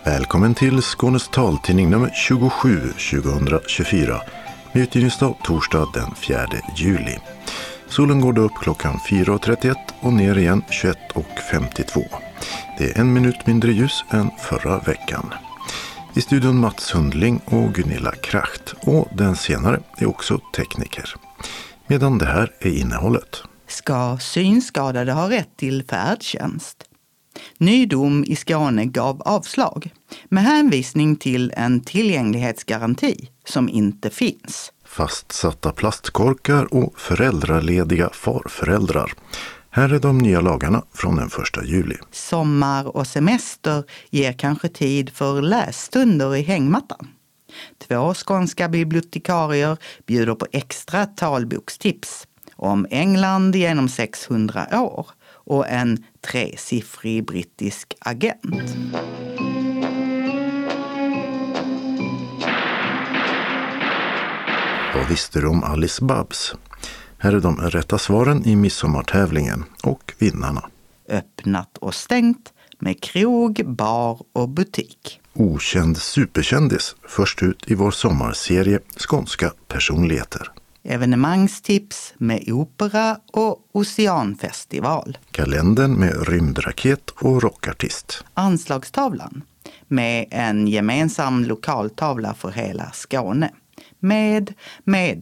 Välkommen till Skånes taltidning nummer 27 2024 med utgivningsdag torsdag den 4 juli. Solen går då upp klockan 4.31 och ner igen 21.52. Det är 1 minut mindre ljus än förra veckan. I studion Mats Hundling och Gunilla Kracht, och den senare är också tekniker. Medan det här är innehållet. Ska synskadade ha rätt till färdtjänst? Ny dom i Skåne gav avslag med hänvisning till en tillgänglighetsgaranti som inte finns. Fastsatta plastkorkar och föräldralediga farföräldrar. Här är de nya lagarna från den 1 juli. Sommar och semester ger kanske tid för lässtunder i hängmattan. 2 skånska bibliotekarier bjuder på extra talbokstips om England genom 600 år och en 3-siffrig brittisk agent. Vad visste du om Alice Babs? Här är de rätta svaren i midsommartävlingen och vinnarna. Öppnat och stängt med krog, bar och butik. Okänd superkändis först ut i vår sommarserie Skånska personligheter. Evenemangstips med opera och oceanfestival. Kalendern med rymdraket och rockartist. Anslagstavlan med en gemensam lokaltavla för hela Skåne. Med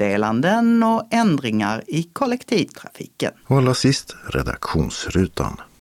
meddelanden och ändringar i kollektivtrafiken. Och allra sist redaktionsrutan.